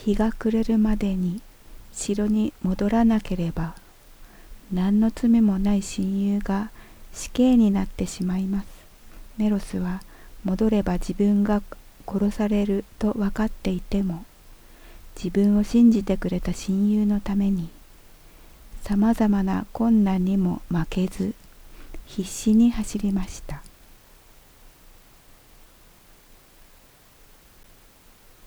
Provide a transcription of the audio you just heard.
日が暮れるまでに城に戻らなければ、何の罪もない親友が死刑になってしまいます。メロスは戻れば自分が殺されると分かっていても、自分を信じてくれた親友のために、さまざまな困難にも負けず、必死に走りました。